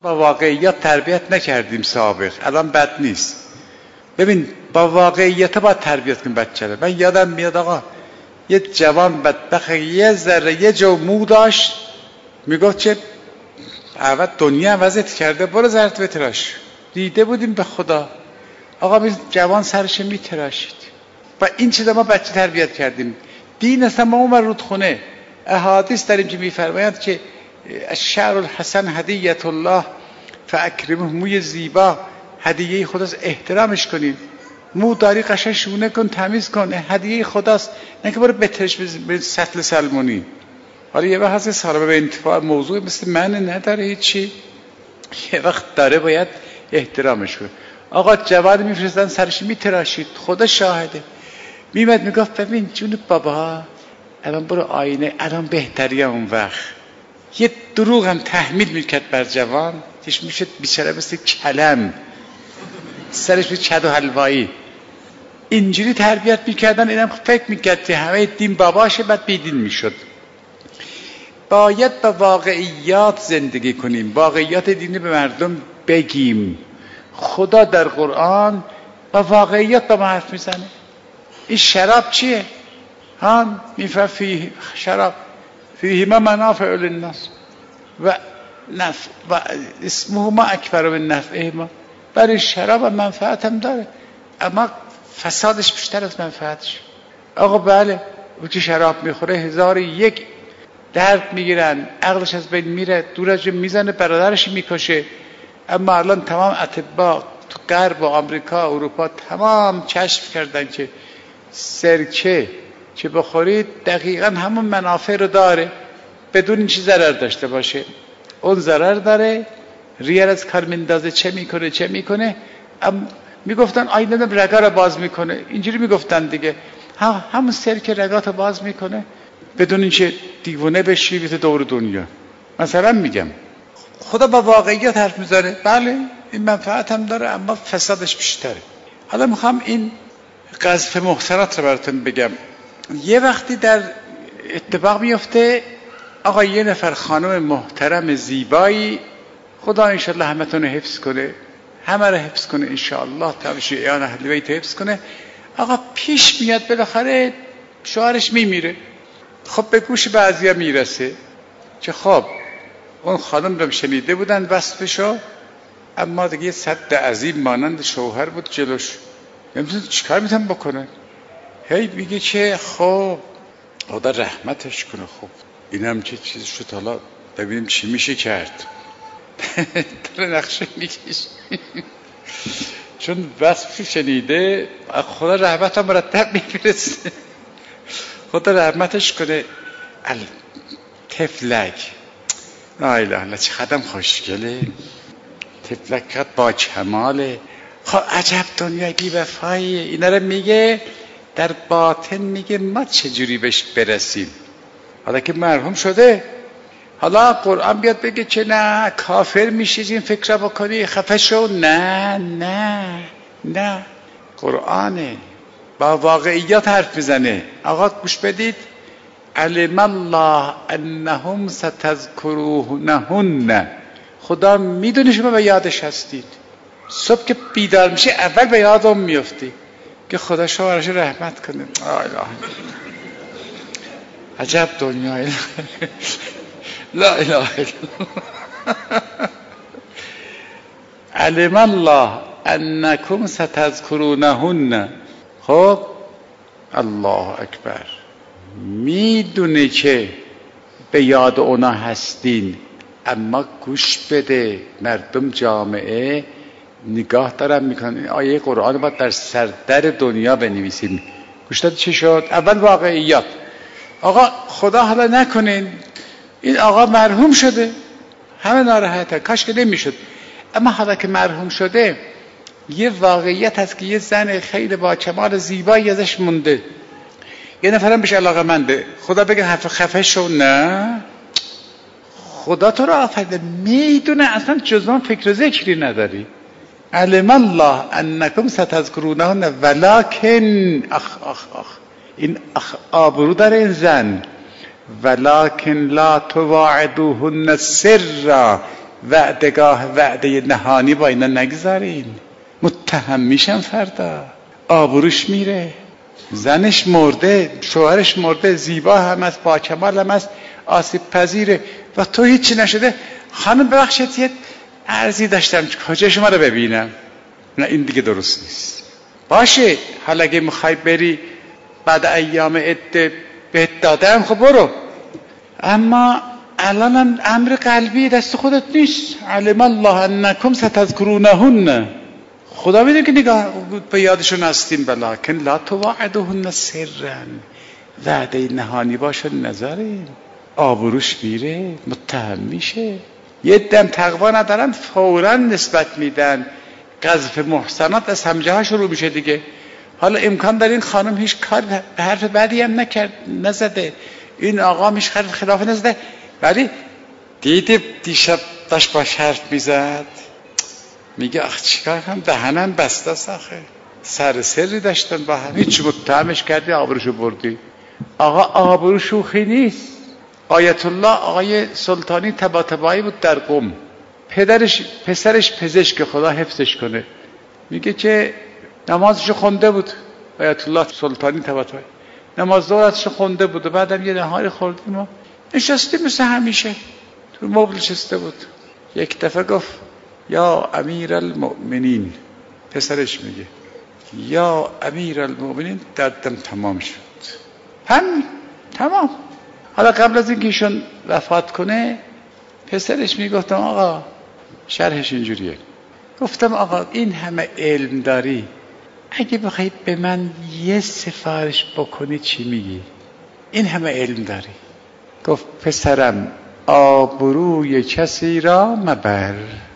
با واقعیت تربیت نکردیم سابق، الان بد نیست. ببین با واقعیت باید تربیت کنیم بچه رو. من یادم میاد آقا یه جوان بدبخت یه ذره یه جو مو داشت، میگفت چه اول دنیا عوضت کرده، برو زرت بتراش. دیده بودیم به خدا آقا این جوان سرش میتراشید. و این چیزا ما بچه تربیت کردیم. دین اصلا ما اون رودخونه. احادیث در اینجا میفرمایند که الشعر الحسن هدیت الله فاکرمه، موی زیبا هدیه خداست، احترامش کنید. مو داری قشنگ شونه کن، تمیز کن، هدیه خداست، نه که برو بترش به سطل سلمونی. حالا یه وقت هست سالمه به انتفاع موضوع مثل من نداره هیچی، یه وقت داره باید احترامش کنید. آقا جواد میفرستن سرش میتراشید، خدا شاهده. میمد میگفت ببین جون بابا الان برو آینه، الان بهتری اون وقت. یه دروغ هم تحمیل میکرد بر جوان، تیش میشد بیچاره مثل کلم، سرش به چد و حلوایی. اینجوری تربیت میکردن. اینم فکر میکرد که همه دین باباشه، بعد بیدین میشد. باید با واقعیات زندگی کنیم، واقعیات دینی به مردم بگیم. خدا در قرآن با واقعیات با ما حرف میزنه. این شراب چیه؟ میفرد فیه شراب فیهما منافع للناس و اسمه ما اکبر من نفعهما. برای شراب منفعت هم داره اما فسادش بیشتر از منفعتش. آقا بله او که شراب میخوره 1001 درد میگیرن، عقلش از بین میره، دور از جون میزنه، برادرش میکشه. اما الان تمام اطباء تو غرب و آمریکا و اروپا تمام کشف کردن که سرکه که بخورید دقیقا همون منافع رو داره بدون این چیز ضرر داشته باشه. اون ضرر داره، ریال از کار میندازه، چه میکنه. میگفتن آینه رگا رو باز میکنه، اینجوری میگفتن دیگه. همون سرکه رگات رو باز میکنه بدون اینکه دیوونه بشی بیت دور دنیا. مثلا میگم خدا با واقعیت حرف میزنه. بله این منفعت هم داره اما فسادش بیشتره. حالا میخوام این قذف محسنات رو براتون بگم. یه وقتی در اتفاق میفته آقا یه نفر خانم محترم زیبایی، خدا انشالله همتون رو حفظ کنه، همه رو حفظ کنه انشالله، شیعیان اهل بیت حفظ کنه. آقا پیش میاد بالاخره شوهرش میمیره. خب به گوش بعضیا میرسه که خب اون خانم رو شنیده بودن وصفشو، اما دیگه صد عظیم مانند شوهر بود جلوش، نمیدونه چیکار میتونم بکنه. هی میگه که خب خدا رحمتش کنه، خب اینم چه چیزی شد، حالا ببینیم چی میشه کرد. در نقشه میکش چون وصفی شنیده، خدا رحمت هم مرتب میفرسته، خدا رحمتش کنه. تفلک لا اله الا، چه خدم خوشگله، تفلک با کماله. خب عجب دنیای بی وفاییه. اینا رو میگه در باطن، میگه ما چجوری بهش برسیم. حالا که مرحوم شده، حالا قرآن بیاد بگه که نه کافر میشی این فکر رو بکنی خفه شو. نه قرآنه با واقعیات حرف میزنه. آقا گوش بدید. علم الله انهم ستذکرونهن، خدا میدونه شما به یادش هستید. صبح که بیدار میشه اول به یادم میفتی که خدا شما رو رحمت کنه. عجب دنیای لا اله الا علم الله انکم ستذکرونهن. خب الله اکبر، میدونه که به یاد اونا هستین، اما گوش بده. مردم جامعه نگاه دارن میکنن. این آیه قرآن باید در سردر دنیا بنویسیم. گوش داد چی شد؟ اول واقعیات. آقا خدا حالا نکنین این آقا مرحوم شده، همه ناراحته، کاش که نمیشد. اما حالا که مرحوم شده یه واقعیت هست که یه زن خیلی با کمال زیبایی ازش مونده، یه نفرم بهش علاقه‌منده. خدا بگه خفه شو؟ نه، خدا تو رو آفریده، میدونه اصلا جز اون فکر و ذکری نداری. علم الله انکم ستذکرونهن ولکن این آبرو داره این زن، ولکن لا تواعدوهن سرا وعدگاه وعده نهانی با اینا نگذارین، متهم میشن فردا، آبروش میره. زنش مرده، شوهرش مرده، زیبا هم است، با کمال هم است، آسیب پذیره و تو هیچی نشده. خانم ببخشید یه عرضی داشتم، کجا شما رو ببینم؟ نه این دیگه درست نیست. باشه حالا اگه میخوای بری بعد ایام عده بهت دادم، خب برو، اما الان امر قلبی دست خودت نیست. علم الله انکم ستذکرونهن، خدا میدونه که نگاه به یادشون هستیم، بلکن لا تواعدوهن سرا، وعده نهانی باشه نذارین، آبروش میره، متهم میشه. یه دم تقوا ندارن فوراً نسبت میدن، قذف محسنات از همه جاها شروع میشه دیگه. حالا امکان داره این خانم هیچ کار به حرف بعدی هم نزده، این آقا هیچ خلاف نزده، ولی دیدی دیشب داشت باش حرف میزد، میگه آخ چیکار کنم، دهنم بسته است آخه، سر سری داشتن با هم، هیچ متهمش کردی آبروشو بردی. آقا آبرو شوخی نیست. آیت الله آقای سلطانی طباطبایی بود در قم، پسرش پزشک، خدا حفظش کنه، میگه که نمازشو خونده بود. آیت الله سلطانی طباطبایی نماز ظهرشو خونده بود و بعدم یه نهاری خوردیم و نشستیم مثل همیشه، تو مبل نشسته بود. یک دفعه گفت یا امیر المؤمنین، پسرش میگه یا امیر المؤمنین، دردم تمام شد. تمام. حالا قبل از اینکه ایشون وفات کنه پسرش میگفتم آقا شرحش اینجوریه، گفتم آقا این همه علم داری، اگه بخوای به من یه سفارش بکنی چی میگی؟ این همه علم داری. گفت پسرم آبروی کسی را مبر.